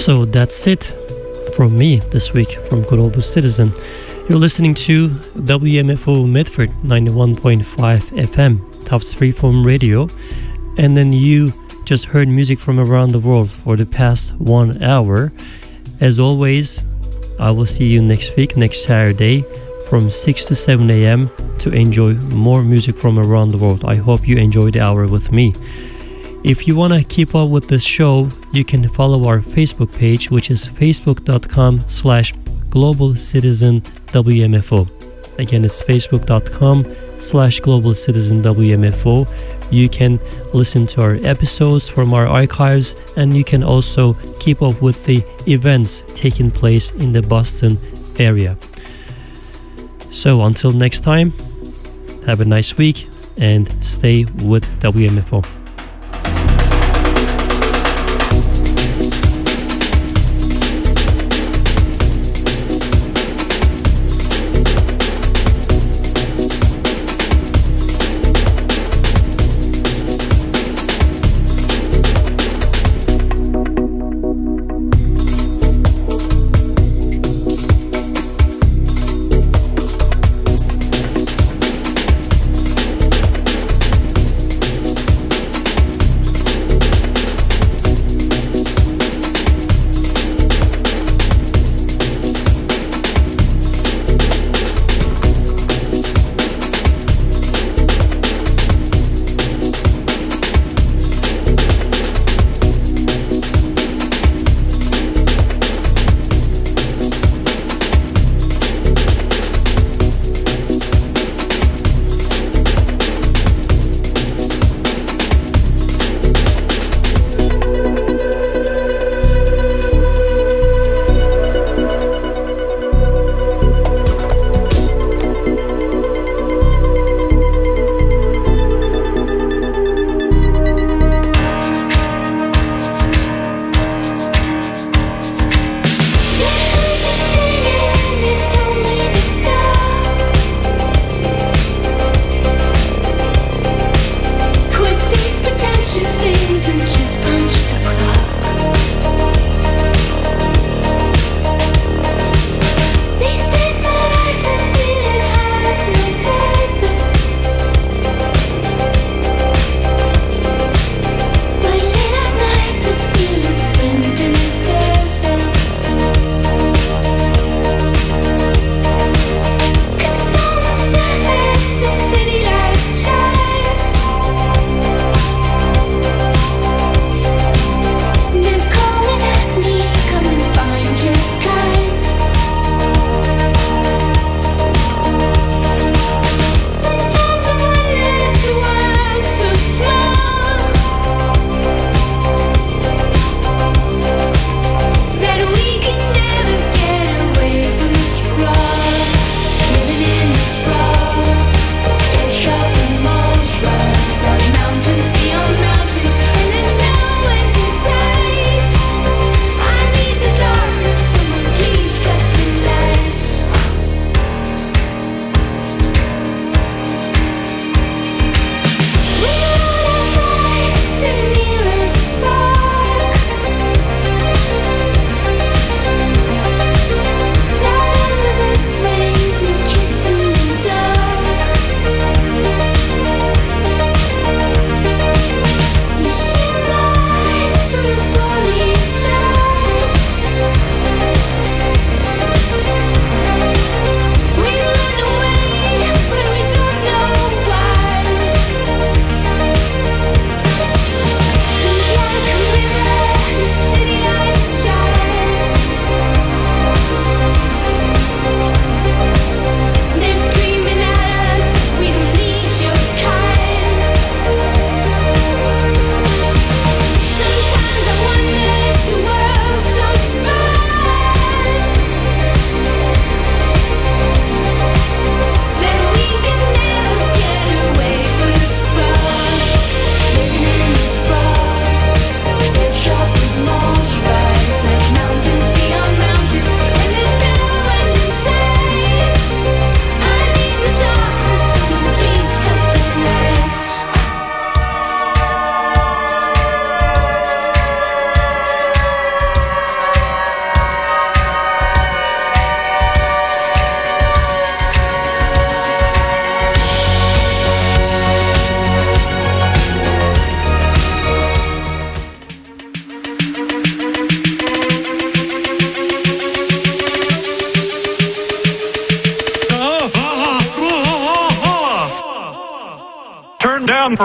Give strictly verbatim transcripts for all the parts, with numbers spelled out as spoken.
So that's it from me this week from Global Citizen. You're listening to W M F O Medford ninety-one point five F M, Tufts Freeform Radio, and then you just heard music from around the world for the past one hour. As always, I will see you next week, next Saturday, from six to seven a.m. to enjoy more music from around the world. I hope you enjoy the hour with me. If you want to keep up with this show, you can follow our Facebook page, which is facebook.com slash global citizen WMFO. Again, it's facebook.com slash global citizen WMFO. You can listen to our episodes from our archives, and you can also keep up with the events taking place in the Boston area. So until next time, have a nice week and stay with W M F O.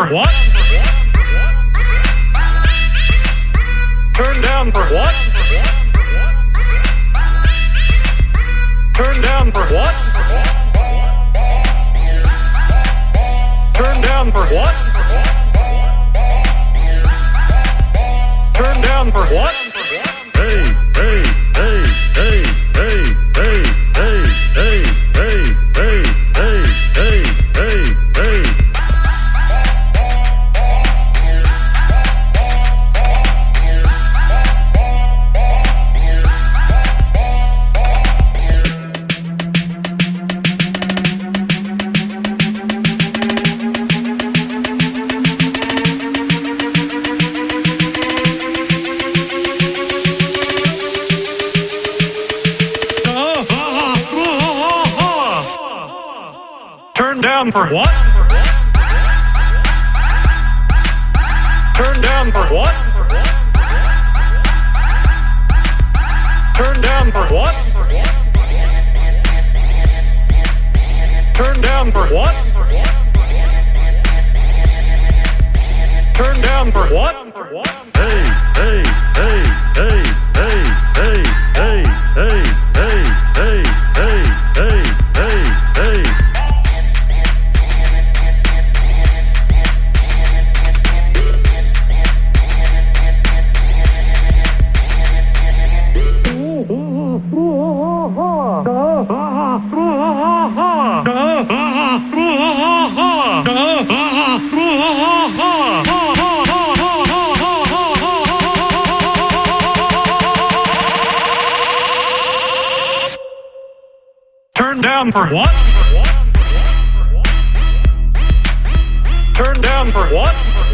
what? Turn down for what? Turn down for what? Turn down for what? Turn down for what? Hey, hey, hey, hey, hey, hey, hey, hey, hey, hey, hey, hey, hey, hey. Turn down for what? Turn down for what? Turn down for what? Turn down for what? Turn down for what? Hey, hey, hey, hey, hey, hey, hey, hey, hey, hey, hey, hey, hey, hey. Turn down for what? Turn down for what?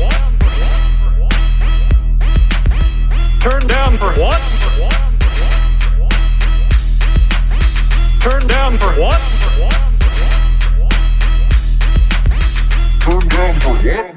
Turn down for what? Turn down for what? Turn down for what?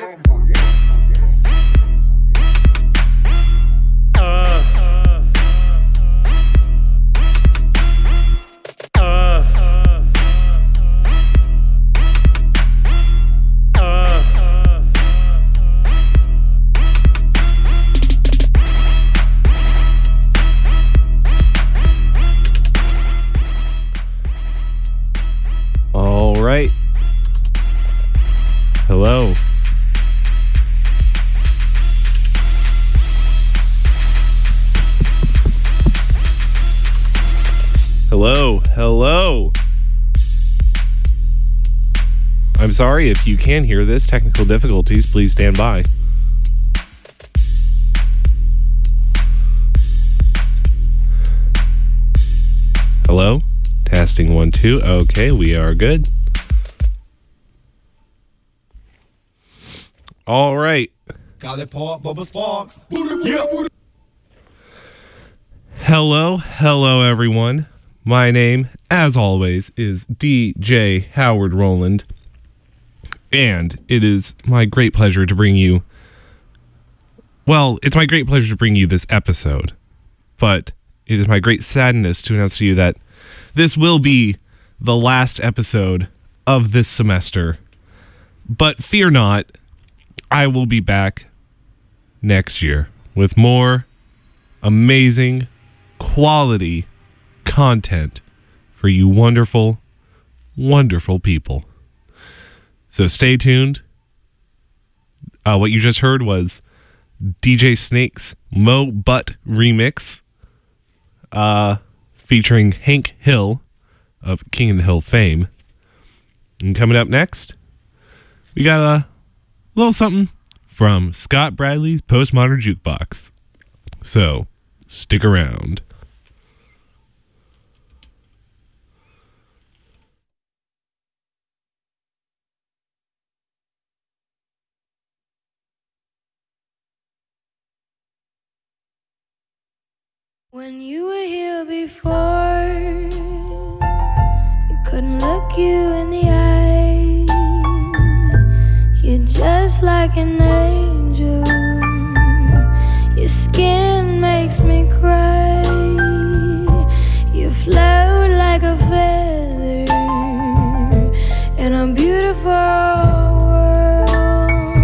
Right. Hello. Hello. Hello. I'm sorry if you can hear this. Technical difficulties. Please stand by. Hello. Testing one, two. Okay, we are good. All right. Hello, hello, everyone. My name, as always, is D J Howard Rowland, and it is my great pleasure to bring you. Well, it's my great pleasure to bring you this episode, but it is my great sadness to announce to you that this will be the last episode of this semester. But fear not. I will be back next year with more amazing quality content for you wonderful, wonderful people. So stay tuned. Uh, what you just heard was D J Snake's Mo Butt remix uh, featuring Hank Hill of King of the Hill fame. And coming up next, we got a little something from Scott Bradley's Postmodern Jukebox. So, stick around. When you were here before, you couldn't look you in the eye. You're just like an angel. Your skin makes me cry. You float like a feather in a beautiful world.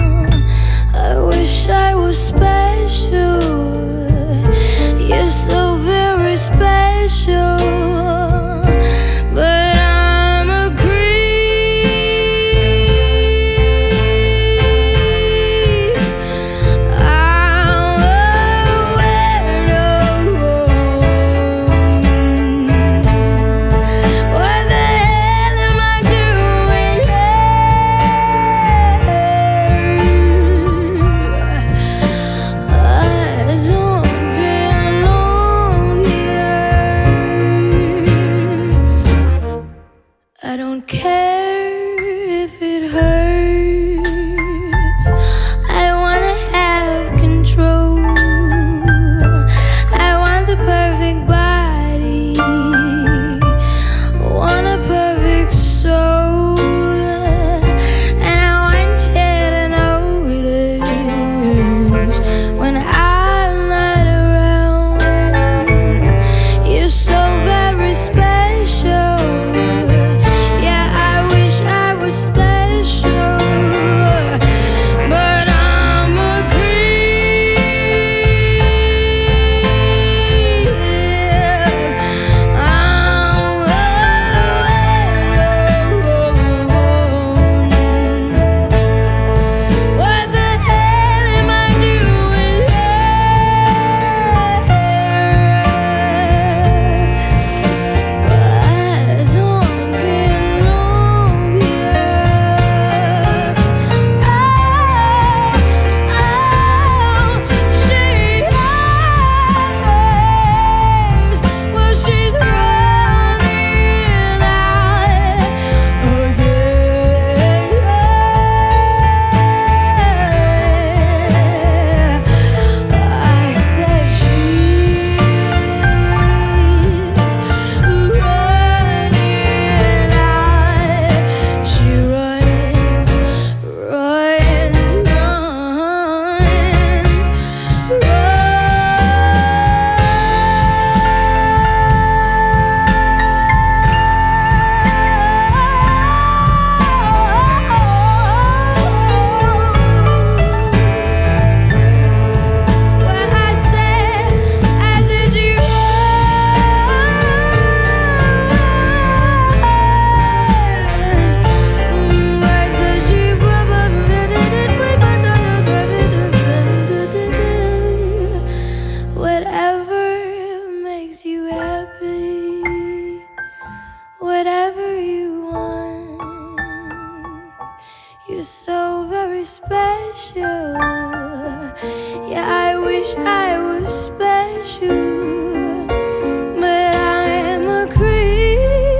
special. Yeah, I wish I was special, but I am a creep.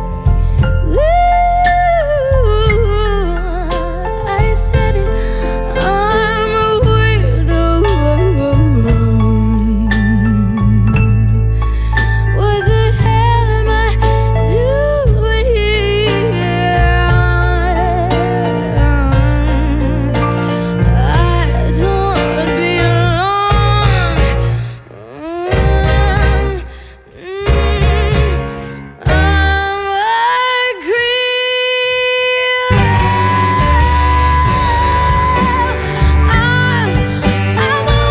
Ooh, I said it, I'm a weirdo. What the hell am I doing here? I don't belong. Mm, I'm a creep. I'm, I'm a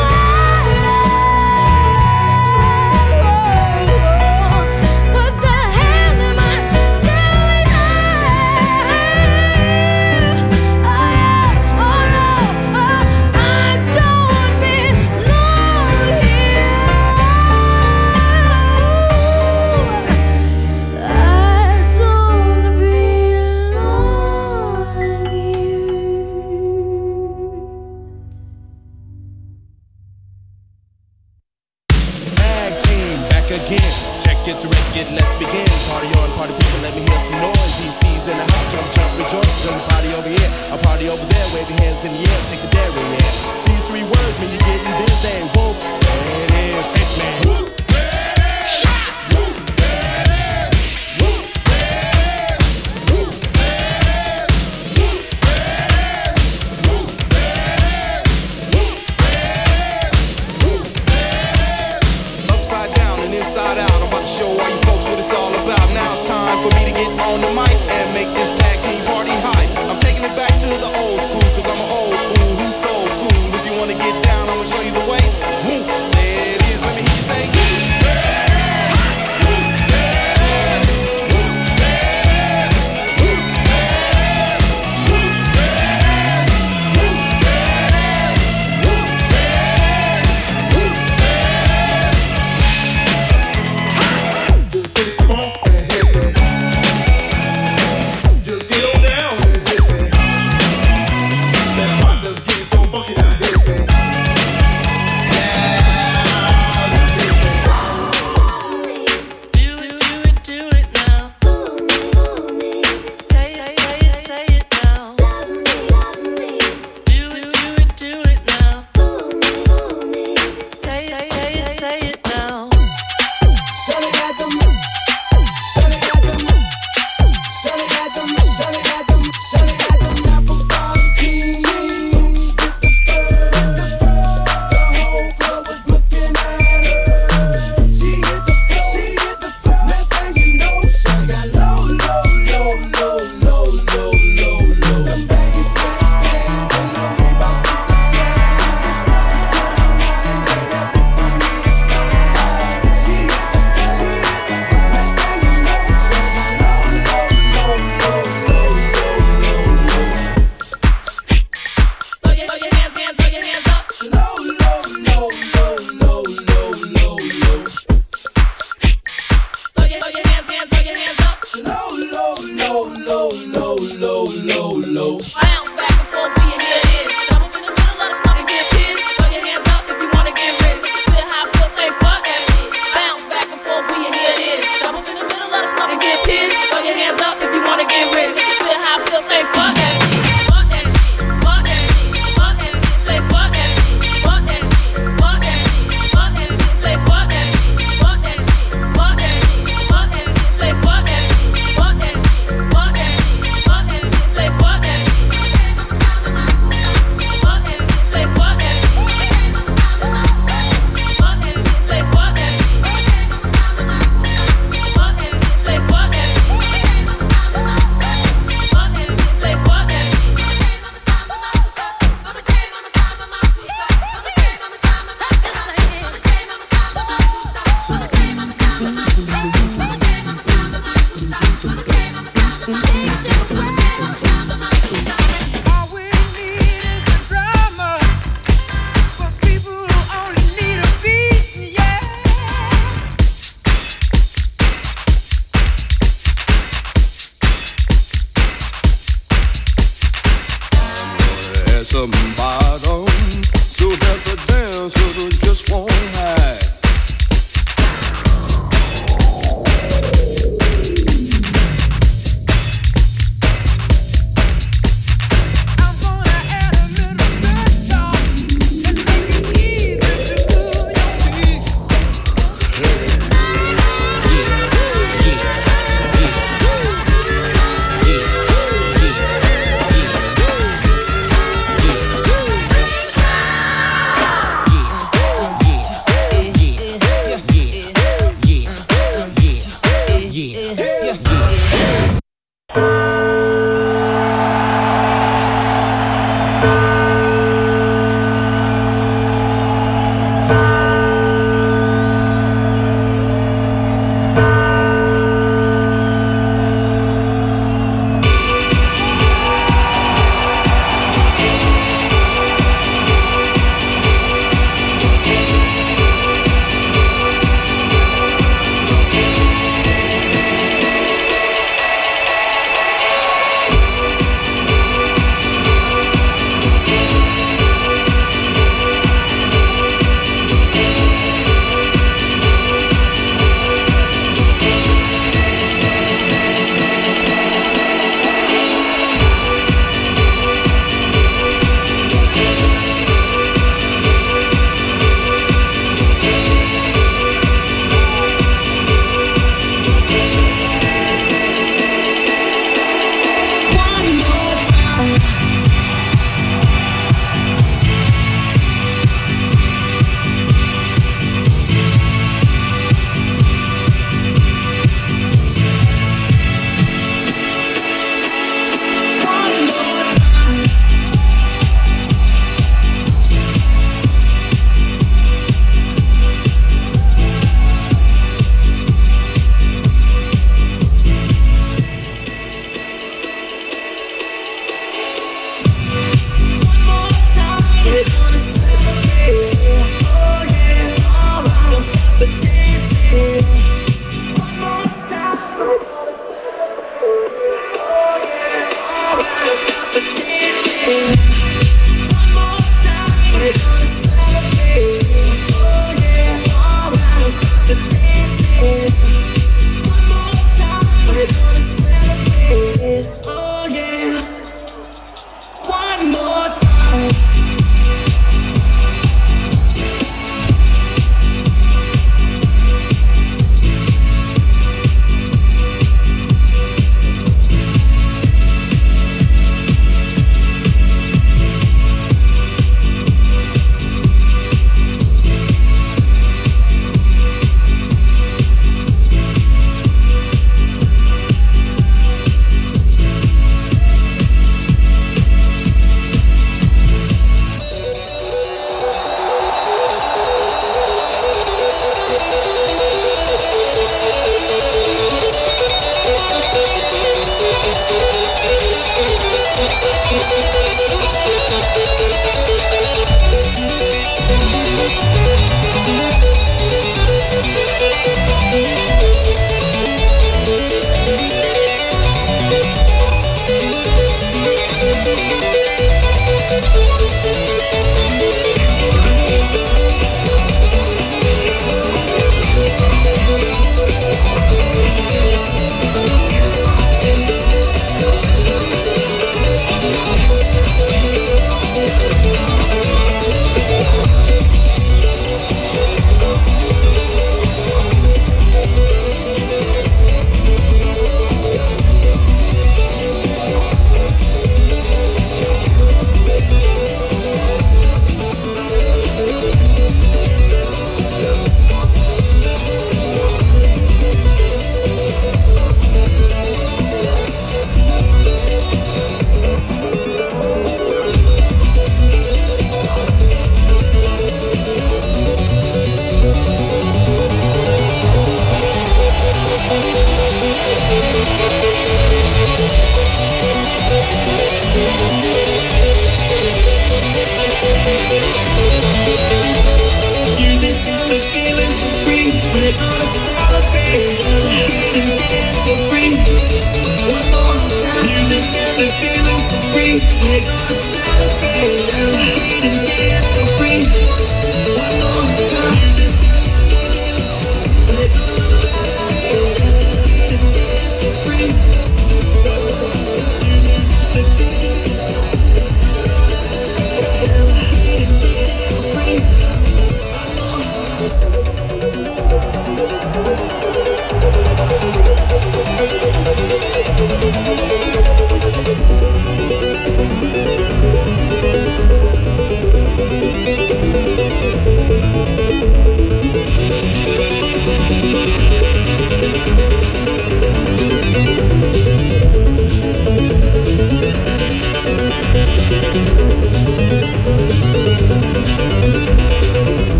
weirdo. What the hell am I doing here? Oh yeah, oh no, oh, I don't belong here. I don't belong here. Tag team back again. Check it to wreck it, let's begin. Party on, party people, let me hear some noise. D C's in the house, jump, jump, rejoice. There's a party over here, a party over there. Wave your hands in the air, shake the dairy, yeah. These three words mean you're getting busy. Whoop, there it is, Hitman. Whoop, shot. Whoop, there it is. Whoop, there it is. Whoop, there it is. Whoop, there it is. Whoop, there it is. Whoop, there it is. Whoop, there it is. Upside down and inside out, I'm about to show all you folks what it's all about. Now it's time for me to get on the mic and make this tag team party hype. I'm taking it back to the old school, cause I'm an old fool who's so cool. If you wanna get down, I'ma show you the way. Woo, there it is, let me hear you say. Woo, there it is. Woo, there it is. Woo, there it is. Woo, there it is. Woo, there it is. Woo, there it is. Woo, there it is. Woo, there it is. Just come on and hit it. bottom, so that the dancers just won't hide.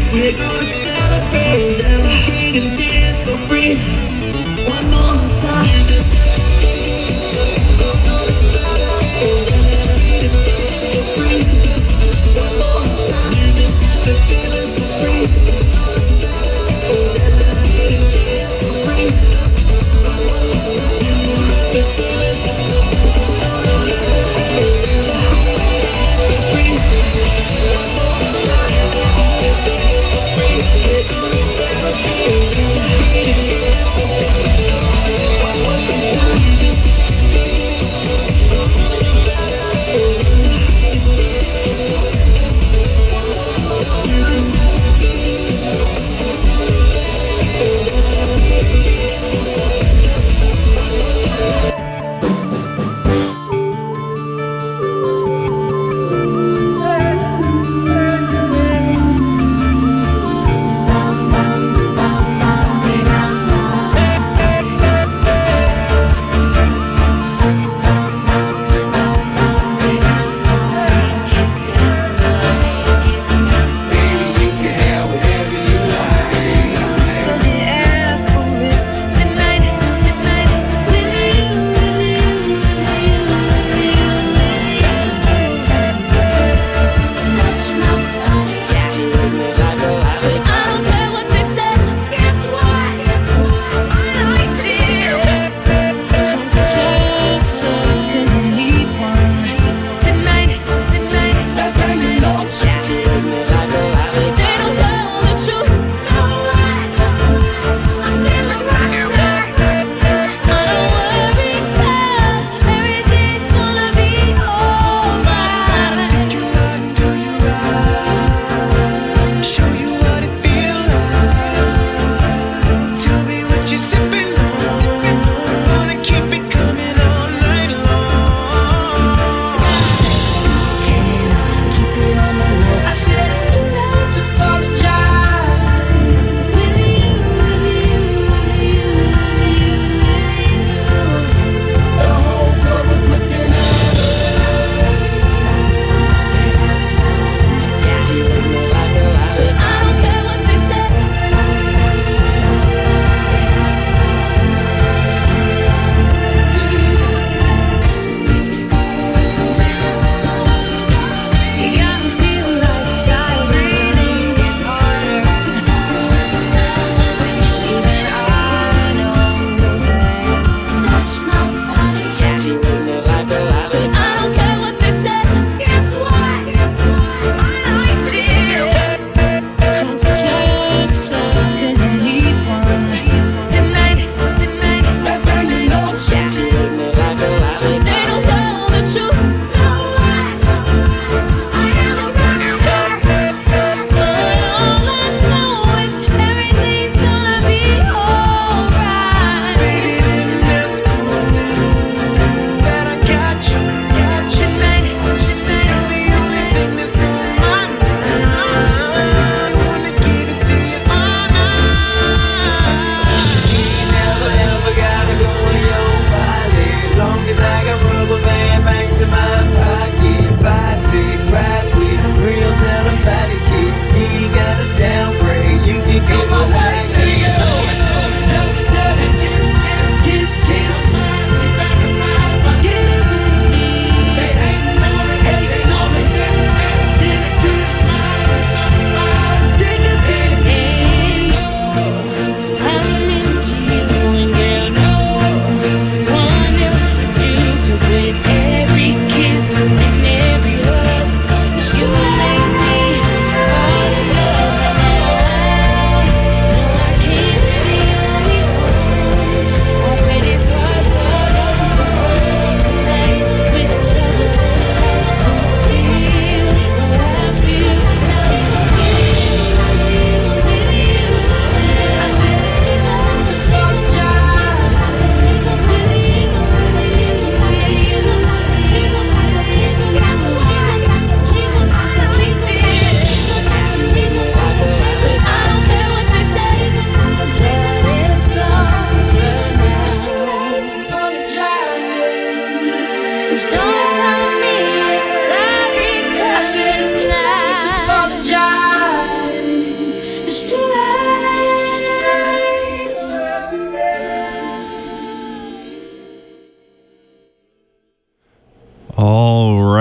We're gonna celebrate, celebrate and dance so free. One more time. You just we're gonna celebrate, celebrate and dance so free. One more time. You just got the feeling so free. We're gonna celebrate, celebrate and dance so free. One more time. You got the feeling so free. One more time.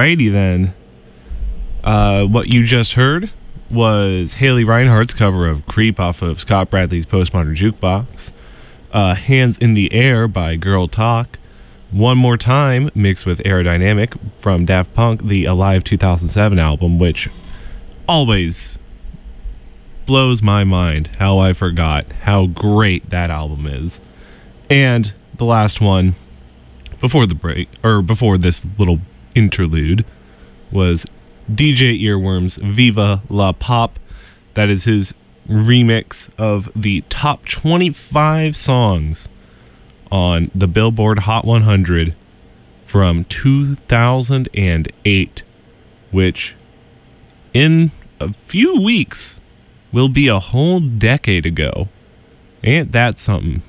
Alrighty then. Uh, what you just heard was Haley Reinhardt's cover of Creep off of Scott Bradley's Postmodern Jukebox. Uh, Hands in the Air by Girl Talk. One More Time mixed with Aerodynamic from Daft Punk, the Alive two thousand seven album, which always blows my mind how I forgot how great that album is. And the last one before the break, or before this little interlude, was D J Earworm's Viva La Pop. That is his remix of the top twenty-five songs on the Billboard Hot one hundred from two thousand eight, which in a few weeks will be a whole decade ago. Ain't that something?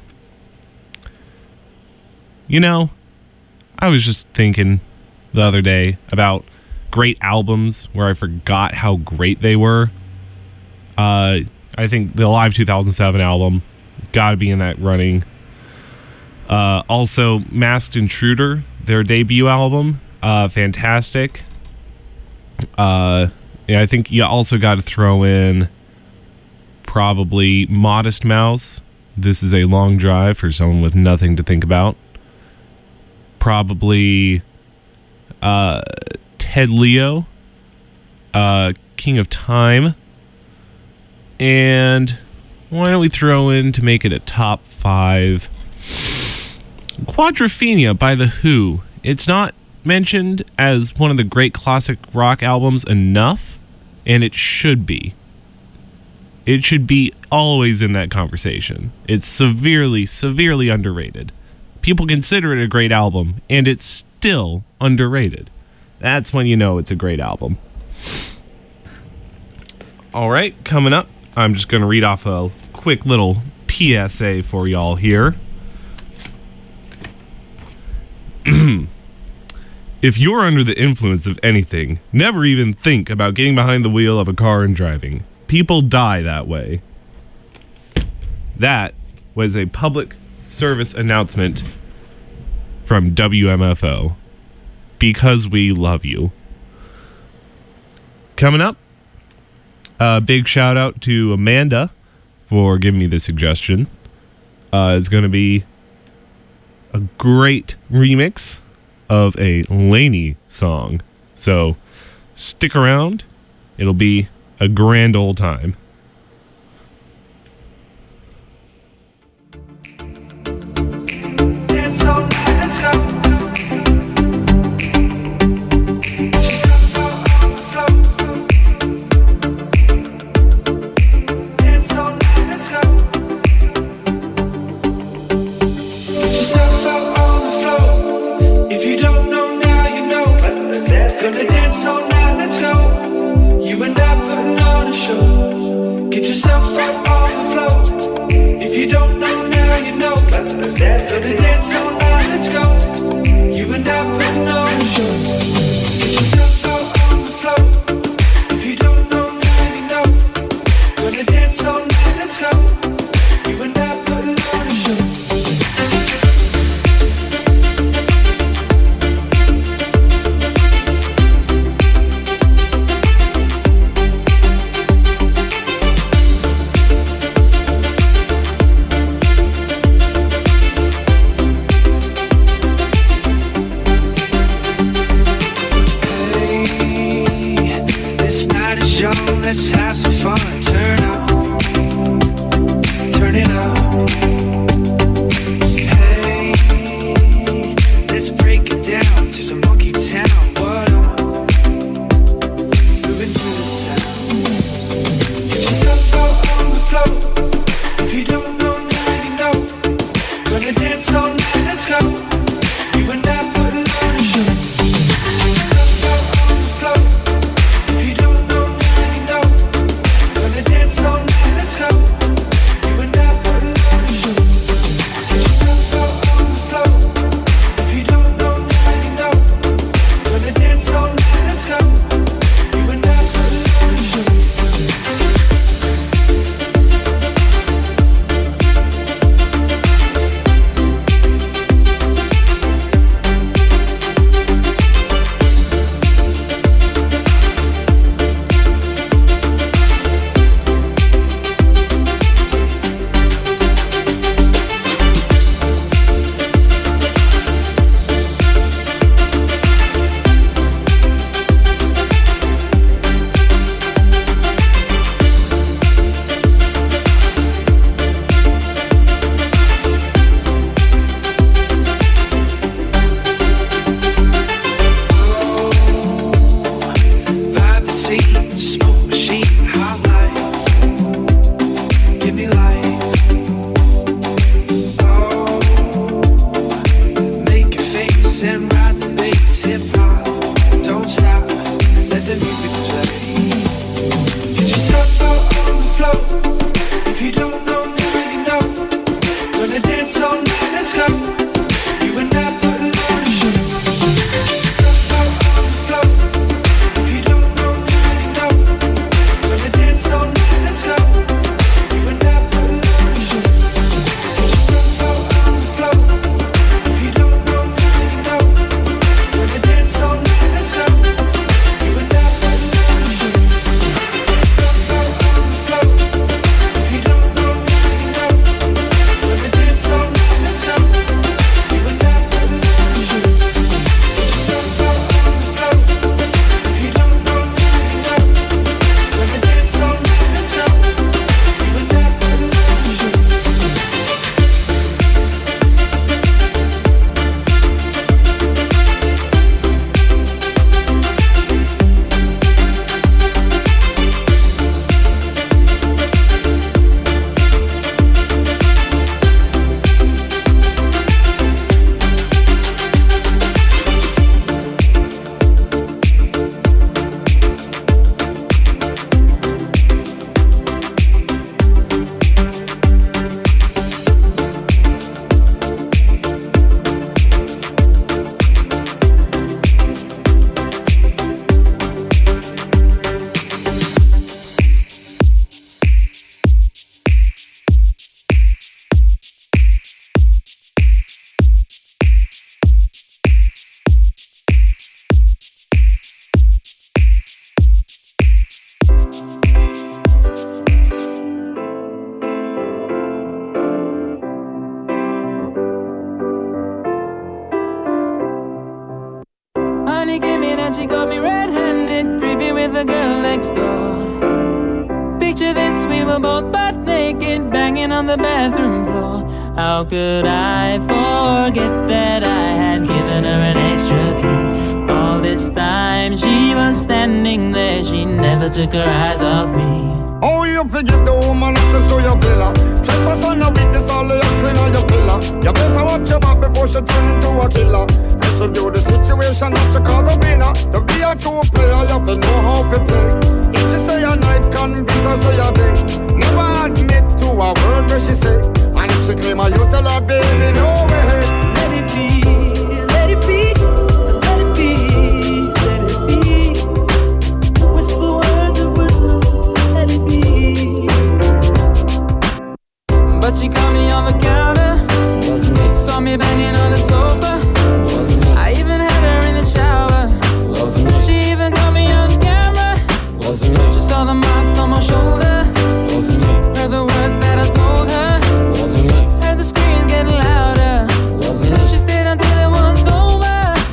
You know, I was just thinking the other day about great albums where I forgot how great they were. Uh, I think the Live two thousand seven album got to be in that running. Uh, also, Masked Intruder, their debut album, uh, fantastic. Uh, yeah, I think you also got to throw in probably Modest Mouse. This is a long drive for someone with nothing to think about. Probably uh, Ted Leo, uh, King of Time. And why don't we throw in, to make it a top five, Quadrophenia by The Who. It's not mentioned as one of the great classic rock albums enough, and it should be. It should be always in that conversation. It's severely, severely underrated. People consider it a great album, and it's still underrated. That's when you know it's a great album. All right, coming up, I'm just going to read off a quick little P S A for y'all here. If you're under the influence of anything, never even think about getting behind the wheel of a car and driving. People die that way. That was a public service announcement from W M F O. Because we love you. Coming up, a big shout out to Amanda for giving me the suggestion. Uh, it's going to be a great remix of a Laney song. So stick around. It'll be a grand old time. were both butt naked, banging on the bathroom floor. How could I forget that I had given her an extra key? All this time she was standing there, she never took her eyes off me. Oh, you forget the woman access to your villa. Trespass on a witness, all the clean on your pillar. You better watch your back before she turn into a killer. Let's review the situation that you call the winner. To be a true player, you have to know how to play. If she say a night, convince her say a day. Never admit to a word where she say. And if she claim her, you tell her, baby, no way. Let it be, let it be, let it be, let it be. Whisper words of wisdom, let it be. But she caught me on the counter, saw me banging on the sofa. I even had her in the shower. She even caught me on camera. She saw the marks on my shoulder. Heard the words that I told her. Heard the screams getting louder. She stayed until it was over.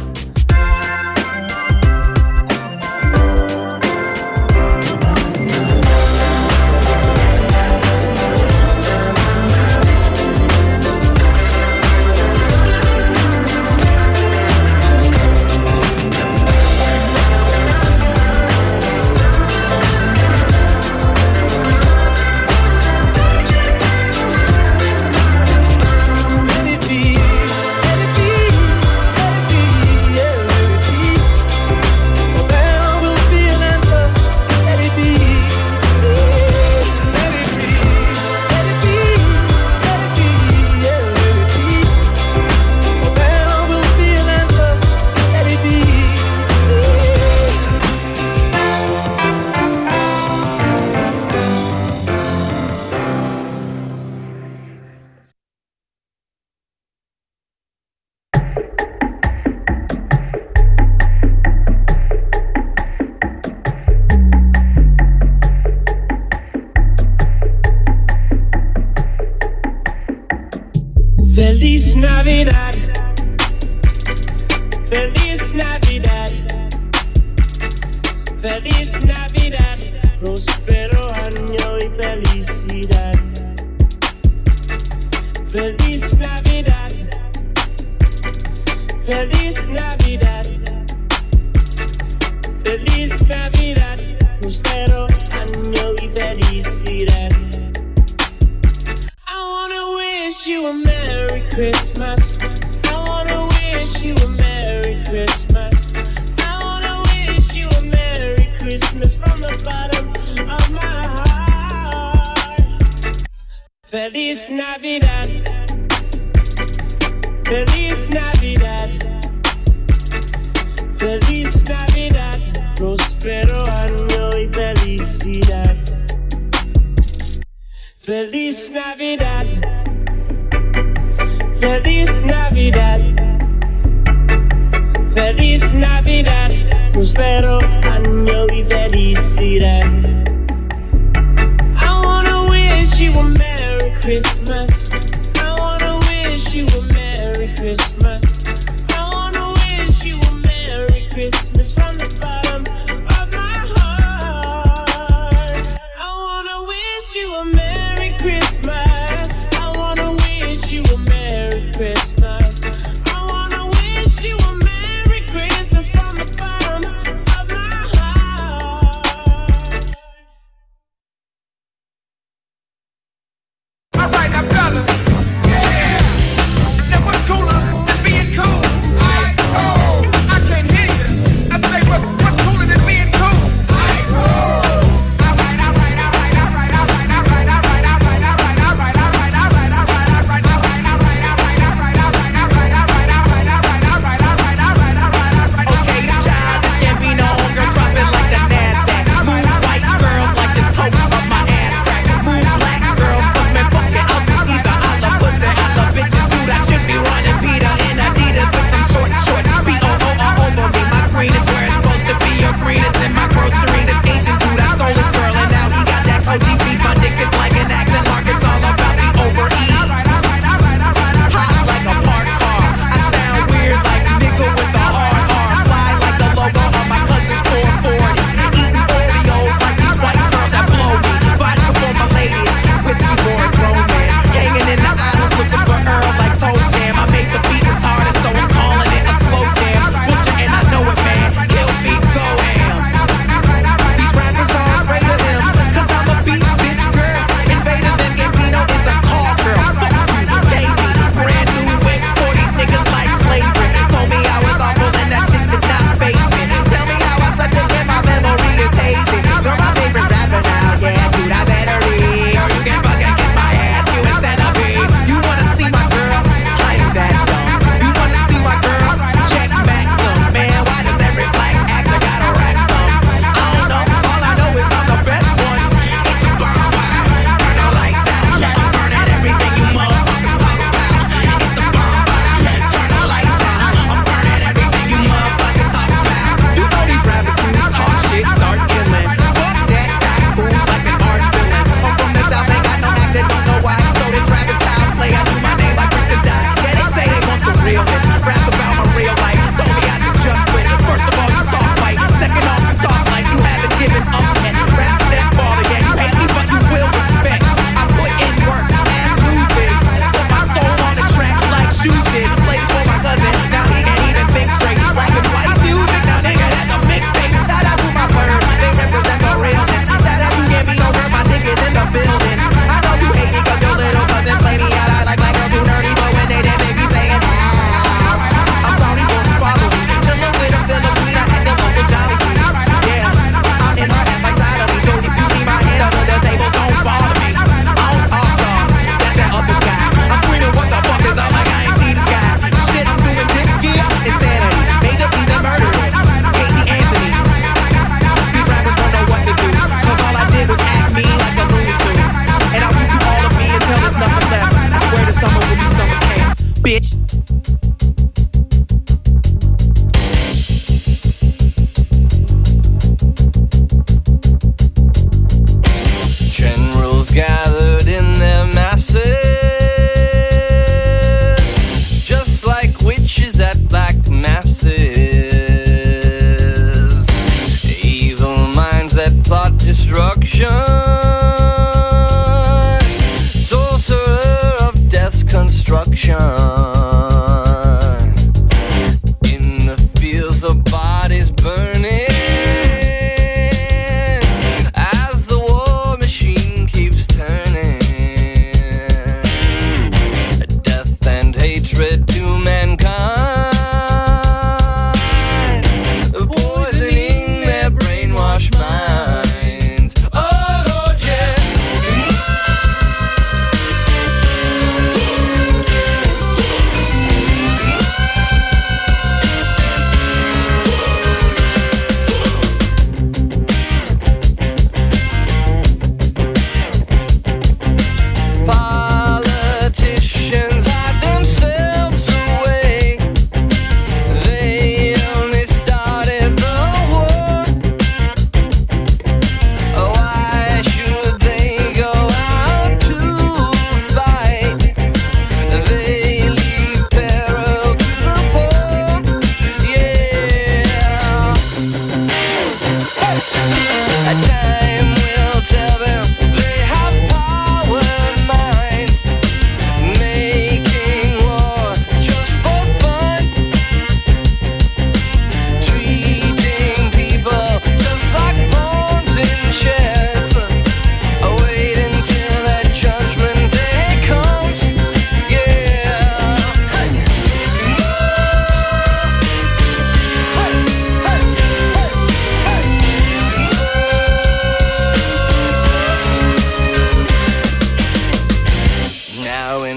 Feliz Navidad, Feliz Navidad, Feliz Navidad, próspero año y felicidad. Feliz Navidad, Feliz Navidad, Feliz Navidad, próspero año y felicidad. I wanna wish you a Merry Christmas. I wanna wish you a Merry Christmas. I wanna wish you a Merry Christmas from the bottom of my heart. Feliz Navidad, Feliz Navidad, Feliz Navidad, próspero año y felicidad. Feliz Navidad, Feliz Navidad, Feliz Navidad, próspero año y felicidad. I wanna wish you a Merry Christmas. I wanna wish you a Merry Christmas. I wanna wish you a Merry Christmas from the bottom of my heart. I wanna wish you a Merry Christmas. I wanna wish you a Merry Christmas. I wanna wish you a Merry Christmas from the bottom of my heart. Alright, I'm done.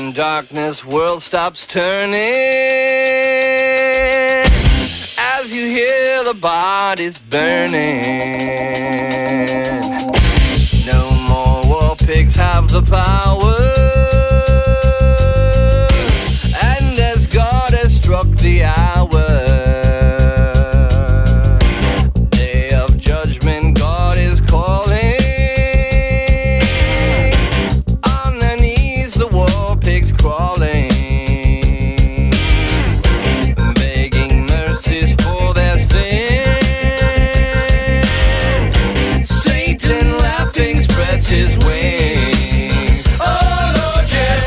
in darkness, world stops turning. As you hear the bodies burning. No more war pigs have the power. And as God has struck the hour, day of judgment, God is calling. On their knees, the war pigs crawling, begging mercies for their sins. Satan laughing spreads his wings. Oh Lord, yeah.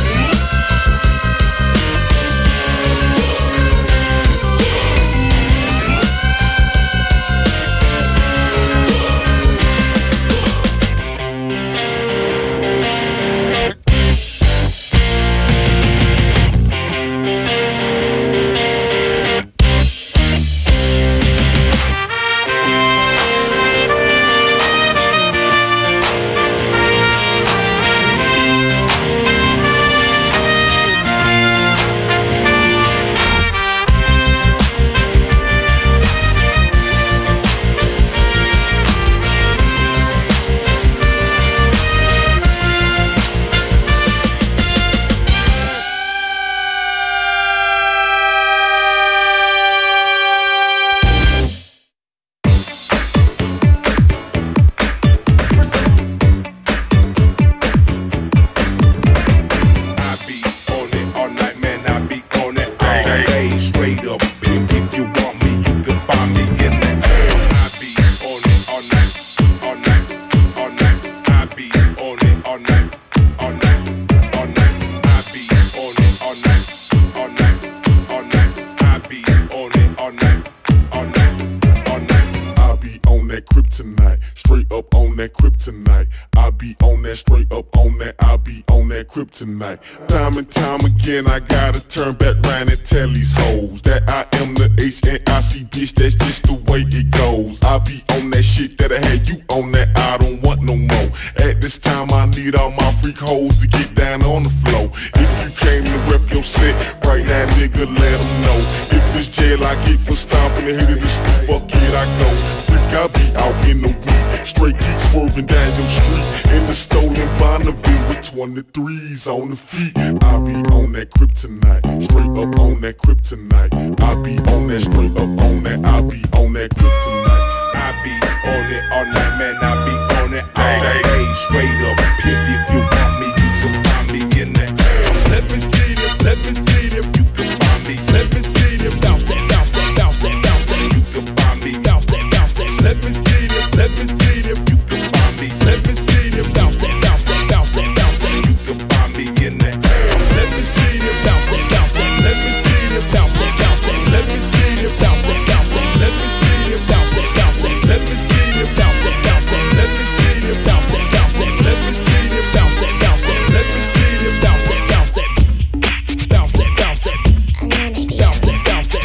Tonight, time and time again, I gotta turn back round and tell these hoes that I am the H N I C bitch. That's just the way it goes. I be on that shit that I had you on that. I don't want no more. At this time, I need all my freak hoes to get down on the floor. If you came to rep your set right now, nigga, let them know. If it's jail, I get for stomping the head of the street. Fuck it, I go. Freak, I be out in the week. Straight geek swerving down your street in the stolen Bonneville with twenty-threes on the feet. I be on that kryptonite, straight up on that kryptonite. I be on that, straight up on that. I be on that kryptonite. I be on it all night, man. I be on it all day. Straight up, pimp. If you want me, you can find me in that ass. Let me see them, let me see them. You can find me. Let me see them. Bounce that, bounce that, bounce that, bounce that. You can find me. Bounce that, bounce that. Let me see them, let me see them. You can find me. Let me see them. Bounce that, bounce that, bounce that, bounce that. You can find me in that ass. Let me see them. Bounce that, bounce that. Let me see them. Bounce that, bounce that. Let me see them. Bounce that, bounce that. Let me see them. Bounce that, bounce that. Let me see them. Bounce that, bounce that. Let me see them. Bounce that, bounce that. Let me see them. Bounce that, bounce that. Let me see them. Bounce that, bounce that. Bounce that, bounce that. Bounce that, bounce that.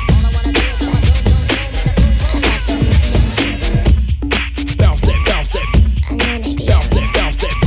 Bounce that, bounce that. Bounce that, bounce that.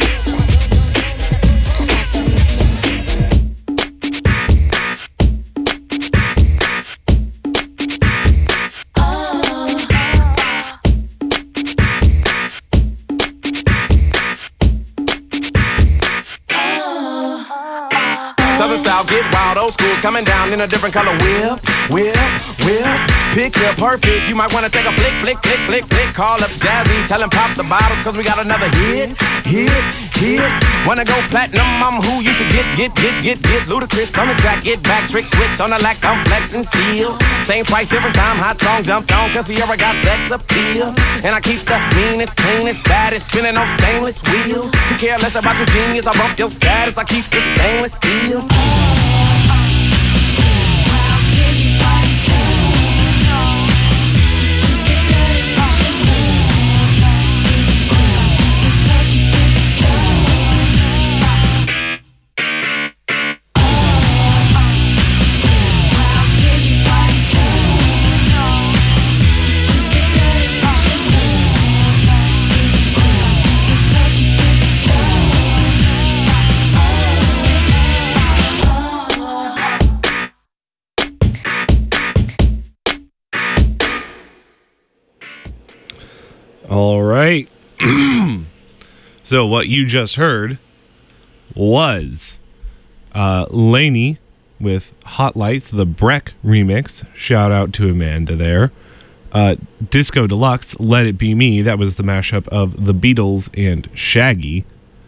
Southern style, get wild, old school's coming down in a different color. Whip, whip, whip, picture perfect. You might wanna take a flick, flick, flick, flick, flick. Call up Jazzy, tell him pop the bottles, cause we got another hit, hit, hit. Wanna go platinum, I'm who you should get, get, get, get, get. Ludacris on the track, get back, trick, switch on the lack, I'm flexing steel. Same price, different time, hot song jumped on, cause Sierra got sex appeal. And I keep the meanest, cleanest, baddest, spinning on stainless wheels. To care less about your genius, I bump your status, I keep the stainless steel. So what you just heard was uh, Lainey with Hot Lights, the Breck remix. Shout out to Amanda there. Uh, Disco Deluxe, Let It Be Me. That was the mashup of The Beatles and Shaggy.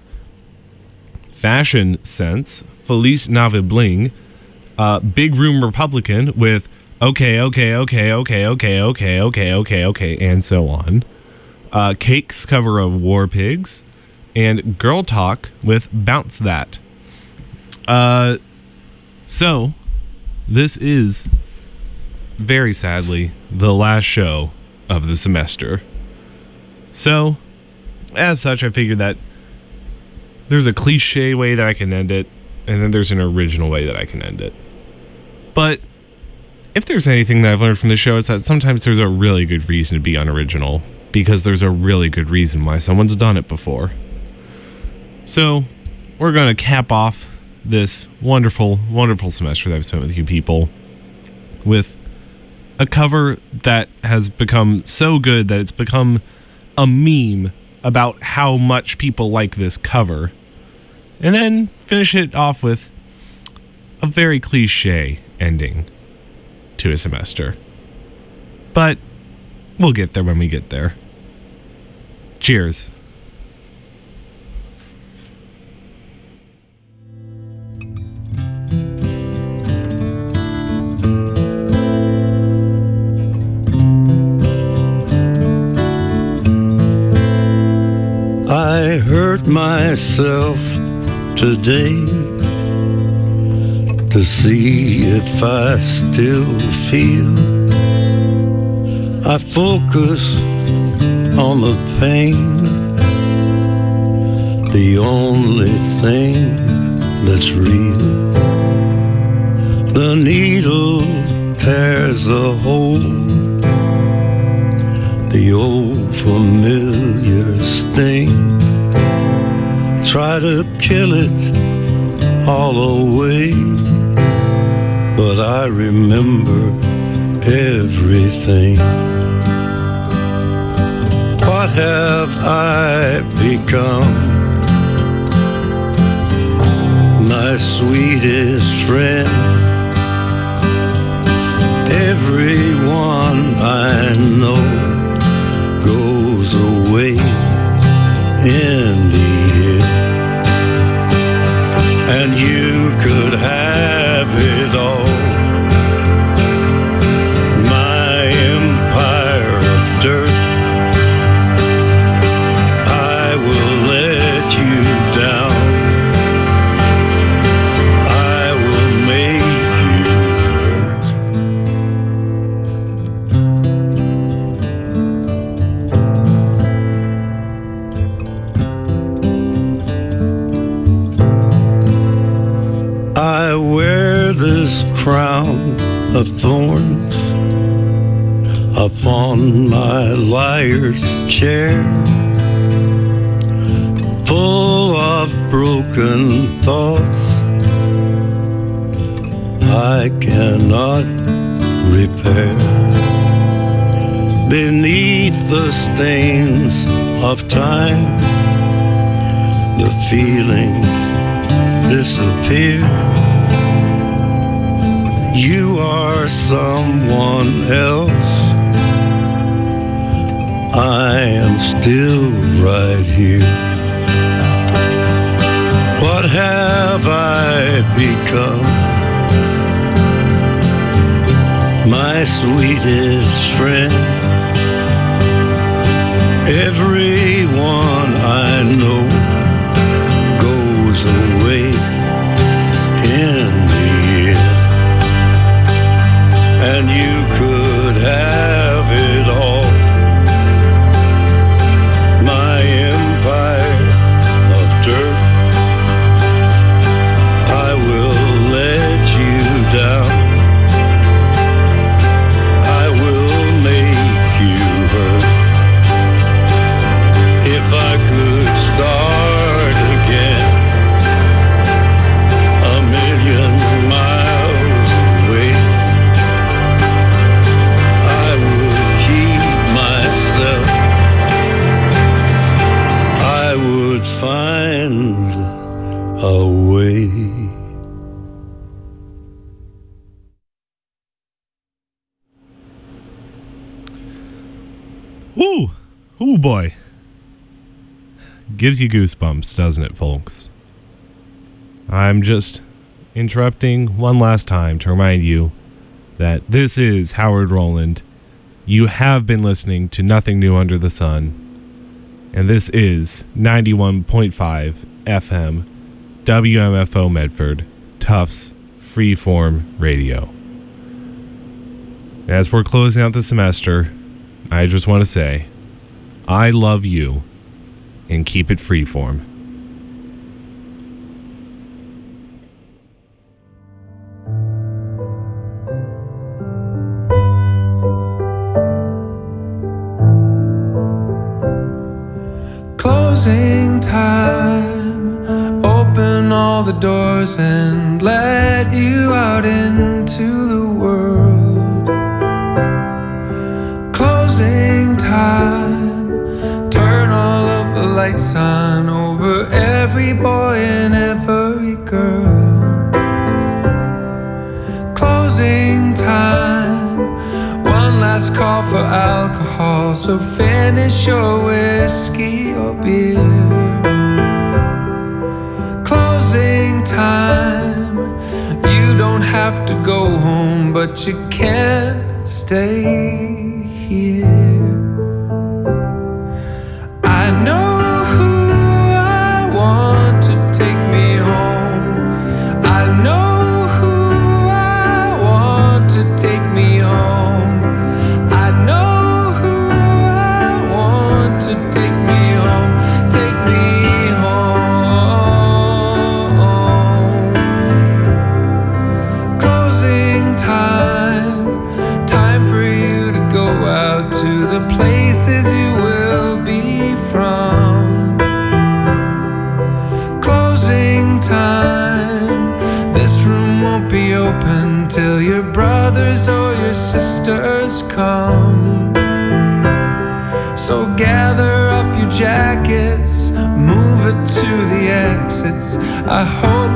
Fashion Sense, Felice Nave Bling. Uh, Big Room Republican with Okay, Okay, Okay, Okay, Okay, Okay, Okay, Okay, Okay, and so on. Uh, Cake's cover of War Pigs. And Girl Talk with Bounce That. Uh, so, this is, very sadly, the last show of the semester. So, as such, I figured that there's a cliche way that I can end it, and then there's an original way that I can end it. But if there's anything that I've learned from this show, it's that sometimes there's a really good reason to be unoriginal, because there's a really good reason why someone's done it before. So, we're going to cap off this wonderful, wonderful semester that I've spent with you people with a cover that has become so good that it's become a meme about how much people like this cover. And then finish it off with a very cliche ending to a semester. But we'll get there when we get there. Cheers. I hurt myself today to see if I still feel. I focus on the pain, the only thing that's real. The needle tears a hole, the old familiar sting. Try to kill it all away, but I remember everything. What have I become? My sweetest friend. Everyone I know goes away in the end, and you could have it all. My empire of dirt, I will let you down. I will make you hurt. I wear this crown of thorns upon my liar's chair, full of broken thoughts I cannot repair. Beneath the stains of time, the feelings disappear. You are someone else, I am still right here. What have I become? My sweetest friend. Everyone I know goes away in the end, and you could have it all. My empire of dirt, I will let you down. I will make away. Ooh, ooh boy. Gives you goosebumps, doesn't it, folks? I'm just interrupting one last time to remind you that this is Howard Rowland. You have been listening to Nothing New Under the Sun, and this is ninety-one point five F M, W M F O Medford, Tufts Freeform Radio. As we're closing out the semester, I just want to say, I love you, and keep it freeform. Closing time, open all the doors and let you out into the world. Closing time, turn all of the lights on over every boy and every girl. Closing time, one last call for alcohol, so finish your whiskey or beer. Closing time, you don't have to go home, but you can't stay here. I know who I want to take me home. I know who I want to take me home. I know who I want to take me home. Take me home. Closing time, time for you to go out to the places you will be from. Closing time, this room won't be open till your brothers or your sisters come. So gather up your jackets, move it to the exits. I hope